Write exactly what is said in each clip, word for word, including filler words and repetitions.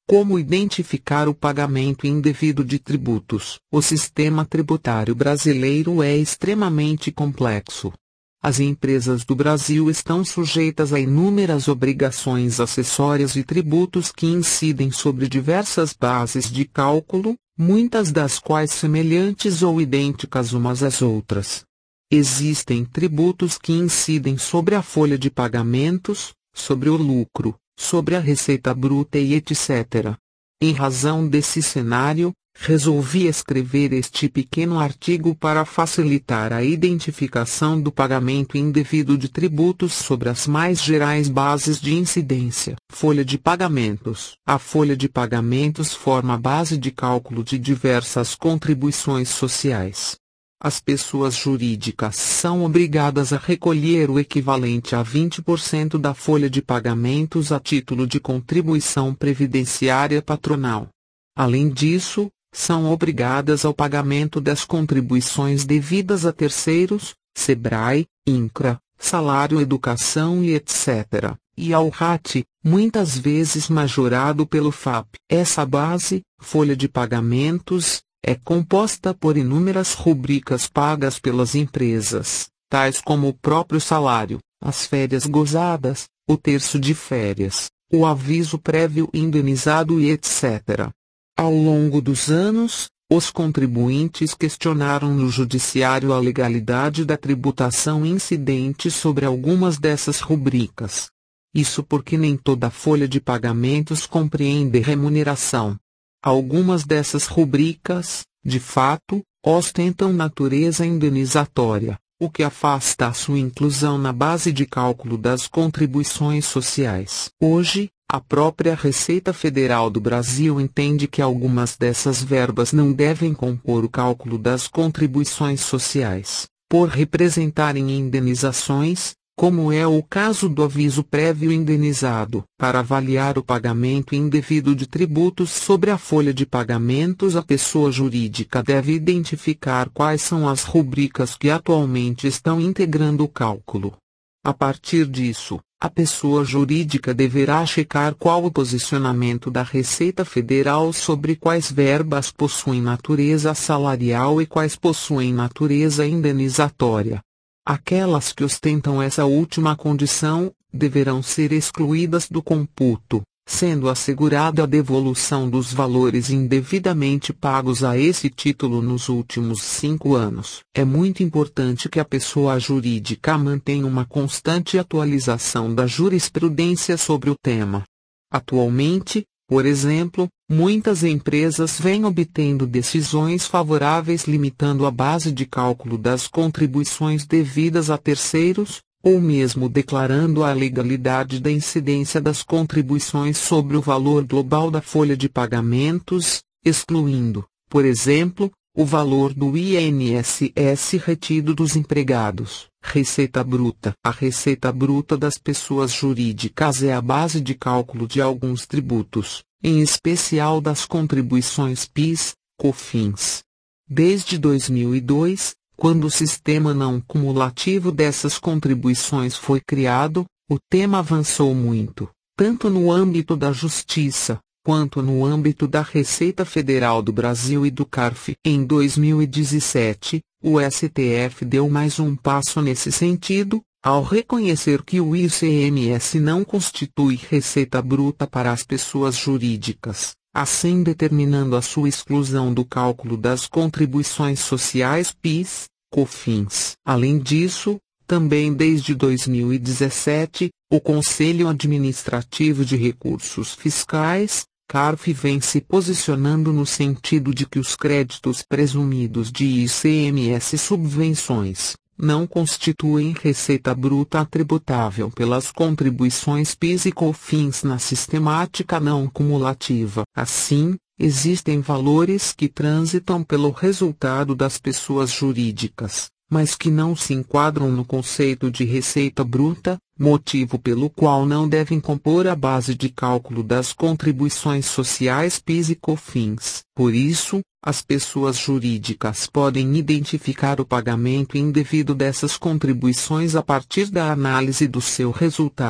Como identificar o pagamento indevido de tributos? O sistema tributário brasileiro é extremamente complexo. As empresas do Brasil estão sujeitas a inúmeras obrigações acessórias e tributos que incidem sobre diversas bases de cálculo, muitas das quais semelhantes ou idênticas umas às outras. Existem tributos que incidem sobre a folha de pagamentos, sobre o lucro, sobre a receita bruta e etcétera. Em razão desse cenário, resolvi escrever este pequeno artigo para facilitar a identificação do pagamento indevido de tributos sobre as mais gerais bases de incidência. Folha de pagamentos. A folha de pagamentos forma a base de cálculo de diversas contribuições sociais. As pessoas jurídicas são obrigadas a recolher o equivalente a vinte por cento da folha de pagamentos a título de contribuição previdenciária patronal. Além disso, são obrigadas ao pagamento das contribuições devidas a terceiros, SEBRAE, INCRA, Salário Educação e etcétera, e ao R A T, muitas vezes majorado pelo F A P. Essa base, folha de pagamentos, é composta por inúmeras rubricas pagas pelas empresas, tais como o próprio salário, as férias gozadas, o terço de férias, o aviso prévio indenizado e etcétera. Ao longo dos anos, os contribuintes questionaram no judiciário a legalidade da tributação incidente sobre algumas dessas rubricas. Isso porque nem toda folha de pagamentos compreende remuneração. Algumas dessas rubricas, de fato, ostentam natureza indenizatória, o que afasta a sua inclusão na base de cálculo das contribuições sociais. Hoje, a própria Receita Federal do Brasil entende que algumas dessas verbas não devem compor o cálculo das contribuições sociais, por representarem indenizações, como é o caso do aviso prévio indenizado. Para avaliar o pagamento indevido de tributos sobre a folha de pagamentos, a pessoa jurídica deve identificar quais são as rubricas que atualmente estão integrando o cálculo. A partir disso, a pessoa jurídica deverá checar qual o posicionamento da Receita Federal sobre quais verbas possuem natureza salarial e quais possuem natureza indenizatória. Aquelas que ostentam essa última condição, deverão ser excluídas do computo, sendo assegurada a devolução dos valores indevidamente pagos a esse título nos últimos cinco anos. É muito importante que a pessoa jurídica mantenha uma constante atualização da jurisprudência sobre o tema. Atualmente, por exemplo, muitas empresas vêm obtendo decisões favoráveis limitando a base de cálculo das contribuições devidas a terceiros, ou mesmo declarando a legalidade da incidência das contribuições sobre o valor global da folha de pagamentos, excluindo, por exemplo, o valor do I N S S retido dos empregados. Receita bruta. A receita bruta das pessoas jurídicas é a base de cálculo de alguns tributos, em especial das contribuições PIS, COFINS. Desde dois mil e dois, quando o sistema não cumulativo dessas contribuições foi criado, o tema avançou muito, tanto no âmbito da Justiça, quanto no âmbito da Receita Federal do Brasil e do CARF. Em dois mil e dezessete, o S T F deu mais um passo nesse sentido, ao reconhecer que o I C M S não constitui receita bruta para as pessoas jurídicas, assim determinando a sua exclusão do cálculo das contribuições sociais PIS, COFINS. Além disso, também desde dois mil e dezessete, o Conselho Administrativo de Recursos Fiscais, CARF, vem se posicionando no sentido de que os créditos presumidos de I C M S subvenções não constituem receita bruta tributável pelas contribuições PIS e COFINS na sistemática não cumulativa. Assim, existem valores que transitam pelo resultado das pessoas jurídicas, mas que não se enquadram no conceito de receita bruta, motivo pelo qual não devem compor a base de cálculo das contribuições sociais PIS e COFINS. Por isso, as pessoas jurídicas podem identificar o pagamento indevido dessas contribuições a partir da análise do seu resultado,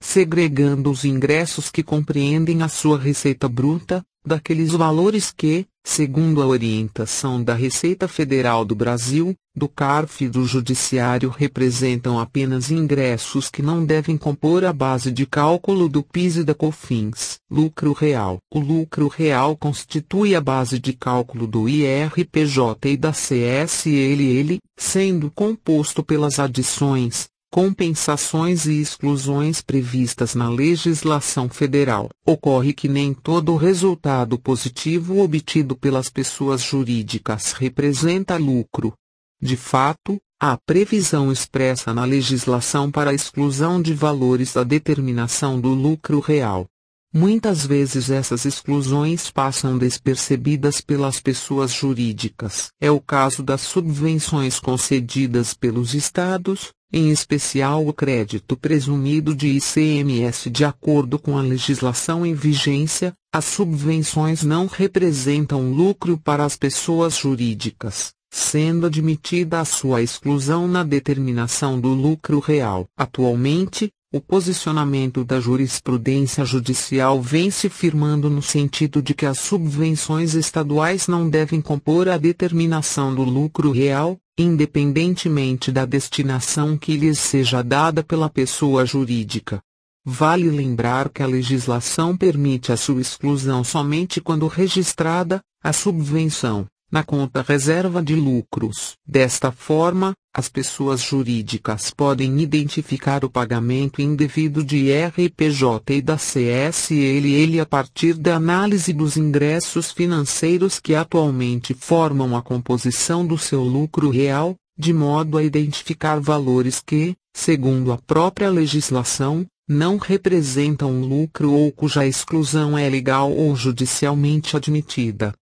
segregando os ingressos que compreendem a sua receita bruta, daqueles valores que, segundo a orientação da Receita Federal do Brasil, do CARF e do Judiciário, representam apenas ingressos que não devem compor a base de cálculo do PIS e da COFINS. Lucro real. O lucro real constitui a base de cálculo do I R P J e da C S L L, sendo composto pelas adições, compensações e exclusões previstas na legislação federal. Ocorre que nem todo o resultado positivo obtido pelas pessoas jurídicas representa lucro. De fato, há previsão expressa na legislação para a exclusão de valores da determinação do lucro real. Muitas vezes essas exclusões passam despercebidas pelas pessoas jurídicas. É o caso das subvenções concedidas pelos estados, em especial o crédito presumido de I C M S. De acordo com a legislação em vigência, as subvenções não representam lucro para as pessoas jurídicas, sendo admitida a sua exclusão na determinação do lucro real. Atualmente, o posicionamento da jurisprudência judicial vem se firmando no sentido de que as subvenções estaduais não devem compor a determinação do lucro real, independentemente da destinação que lhes seja dada pela pessoa jurídica. Vale lembrar que a legislação permite a sua exclusão somente quando registrada a subvenção na conta reserva de lucros. Desta forma, as pessoas jurídicas podem identificar o pagamento indevido de I R P J e da C S L L a partir da análise dos ingressos financeiros que atualmente formam a composição do seu lucro real, de modo a identificar valores que, segundo a própria legislação, não representam lucro ou cuja exclusão é legal ou judicialmente admitida.